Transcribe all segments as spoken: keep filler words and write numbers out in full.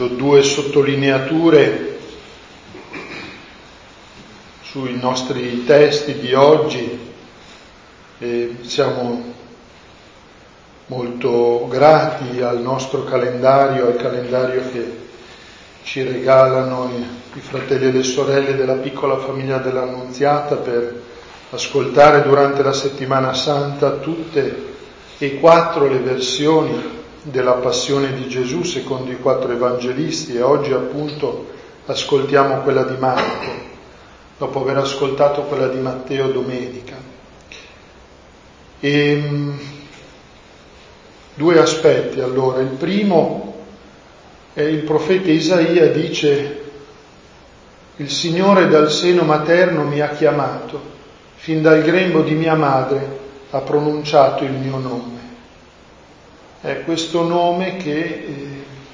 Due sottolineature sui nostri testi di oggi. E siamo molto grati al nostro calendario, al calendario che ci regalano i, i fratelli e le sorelle della piccola famiglia dell'Annunziata per ascoltare durante la settimana santa tutte e quattro le versioni della passione di Gesù secondo i quattro evangelisti, e oggi appunto ascoltiamo quella di Marco, dopo aver ascoltato quella di Matteo domenica. E, due aspetti allora. Il primo è il profeta Isaia dice: il Signore dal seno materno mi ha chiamato, fin dal grembo di mia madre ha pronunciato il mio nome. È questo nome che eh,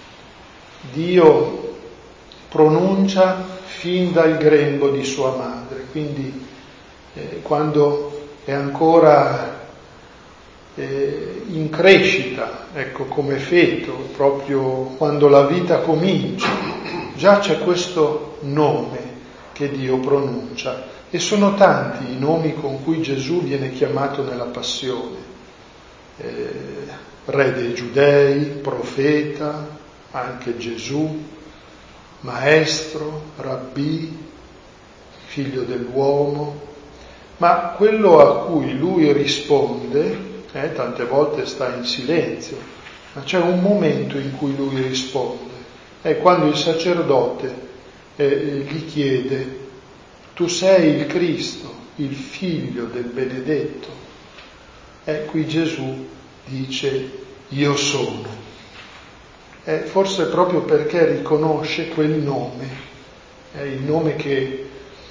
Dio pronuncia fin dal grembo di sua madre, quindi eh, quando è ancora eh, in crescita, ecco, come feto, proprio quando la vita comincia, già c'è questo nome che Dio pronuncia, e sono tanti i nomi con cui Gesù viene chiamato nella passione. Eh, Re dei Giudei, profeta, anche Gesù, maestro, rabbì, figlio dell'uomo, ma quello a cui lui risponde, eh, tante volte sta in silenzio, ma c'è un momento in cui lui risponde, è quando il sacerdote eh, gli chiede: tu sei il Cristo, il figlio del benedetto? E qui Gesù dice: io sono. Eh, forse proprio perché riconosce quel nome, è il nome che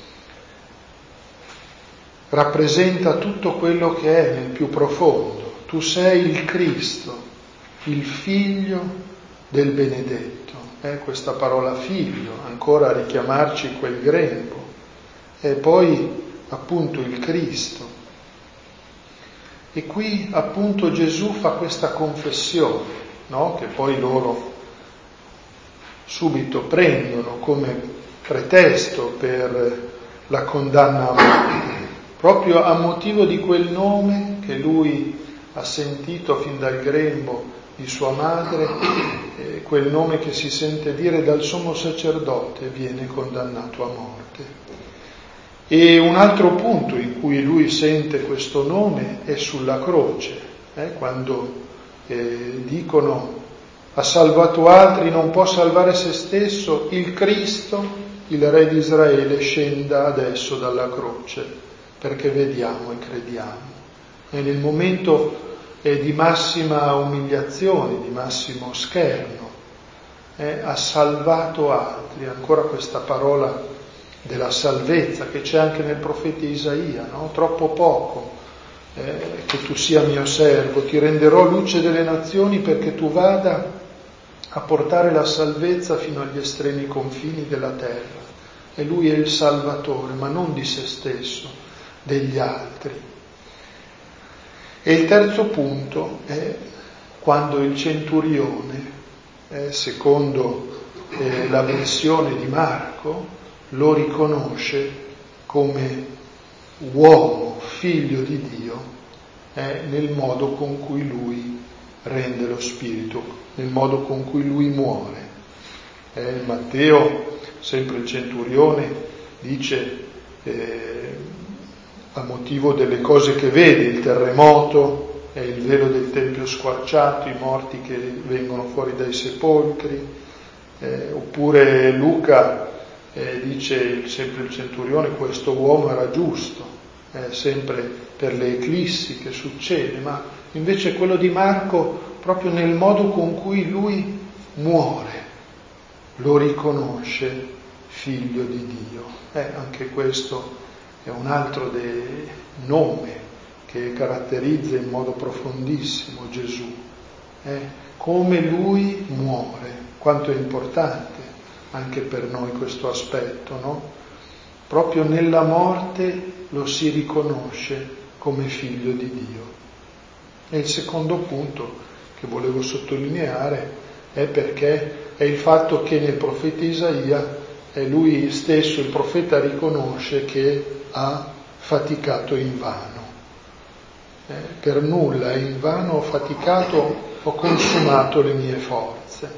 rappresenta tutto quello che è nel più profondo. Tu sei il Cristo, il figlio del benedetto. Eh, questa parola figlio, ancora a richiamarci quel grembo. E poi appunto il Cristo. E qui appunto Gesù fa questa confessione, no? Che poi loro subito prendono come pretesto per la condanna a morte, proprio a motivo di quel nome che lui ha sentito fin dal grembo di sua madre, eh, quel nome che si sente dire dal sommo sacerdote, viene condannato a morte. E un altro punto in cui lui sente questo nome è sulla croce, eh, quando eh, dicono: ha salvato altri, non può salvare se stesso, il Cristo, il Re di Israele, scenda adesso dalla croce, perché vediamo e crediamo. E nel momento eh, di massima umiliazione, di massimo scherno, eh, ha salvato altri, ancora questa parola della salvezza che c'è anche nel profeta Isaia, no? Troppo poco eh, che tu sia mio servo, ti renderò luce delle nazioni perché tu vada a portare la salvezza fino agli estremi confini della terra. E lui è il Salvatore, ma non di se stesso, degli altri. E il terzo punto è quando il centurione, eh, secondo eh, la versione di Marco, lo riconosce come uomo, figlio di Dio, eh, nel modo con cui lui rende lo spirito, nel modo con cui lui muore. Eh, Matteo, sempre il centurione, dice eh, a motivo delle cose che vede, il terremoto, eh, il velo del tempio squarciato, i morti che vengono fuori dai sepolcri, eh, oppure Luca Eh, dice sempre il centurione: questo uomo era giusto, eh, sempre per le eclissi che succede, ma invece quello di Marco, proprio nel modo con cui lui muore, lo riconosce figlio di Dio. Eh, anche questo è un altro de... nome che caratterizza in modo profondissimo Gesù, eh, come lui muore, quanto è importante anche per noi questo aspetto, no? Proprio nella morte lo si riconosce come figlio di Dio. E il secondo punto che volevo sottolineare è perché è il fatto che nel profeta Isaia eh, lui stesso, il profeta, riconosce che ha faticato invano. Eh, per nulla, invano ho faticato, ho consumato le mie forze.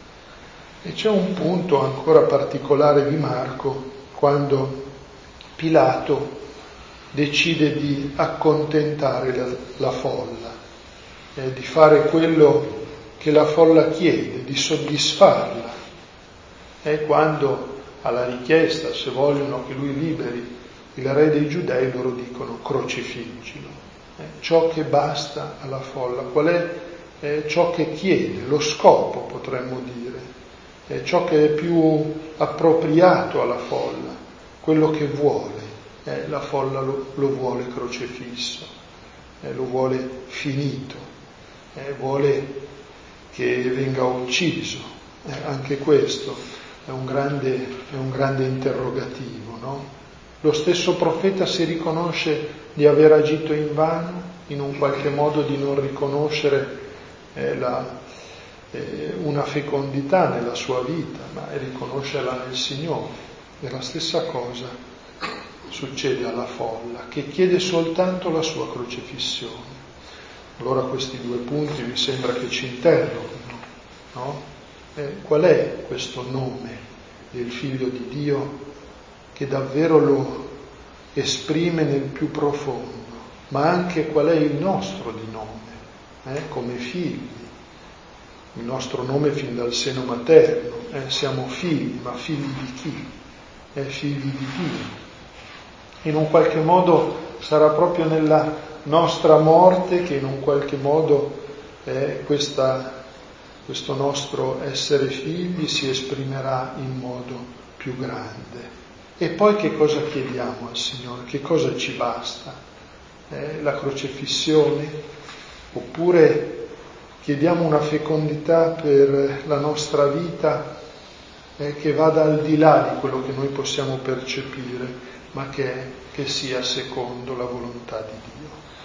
E c'è un punto ancora particolare di Marco, quando Pilato decide di accontentare la, la folla, eh, di fare quello che la folla chiede, di soddisfarla. E quando alla richiesta, se vogliono che lui liberi il re dei Giudei, loro dicono crocifiggilo. Eh, ciò che basta alla folla, qual è eh, ciò che chiede, lo scopo potremmo dire, eh, ciò che è più appropriato alla folla, quello che vuole. Eh, la folla lo, lo vuole crocifisso, eh, lo vuole finito, eh, vuole che venga ucciso. Eh, anche questo è un grande, è un grande interrogativo, no? Lo stesso profeta si riconosce di aver agito invano, in un qualche modo di non riconoscere eh, la, eh, una fecondità nella sua vita, ma riconoscerla nel Signore. E la stessa cosa succede alla folla, che chiede soltanto la sua crocifissione. Allora questi due punti mi sembra che ci interroghino, no? Eh, qual è questo nome del Figlio di Dio che davvero lo esprime nel più profondo, ma anche qual è il nostro di nome, eh, come figli, il nostro nome fin dal seno materno, eh, siamo figli, ma figli di chi? Eh, figli di Dio. In un qualche modo sarà proprio nella nostra morte che in un qualche modo eh, questa, questo nostro essere figli si esprimerà in modo più grande. E poi che cosa chiediamo al Signore? Che cosa ci basta? Eh, la crocifissione? Oppure chiediamo una fecondità per la nostra vita eh, che vada al di là di quello che noi possiamo percepire, ma che, che sia secondo la volontà di Dio.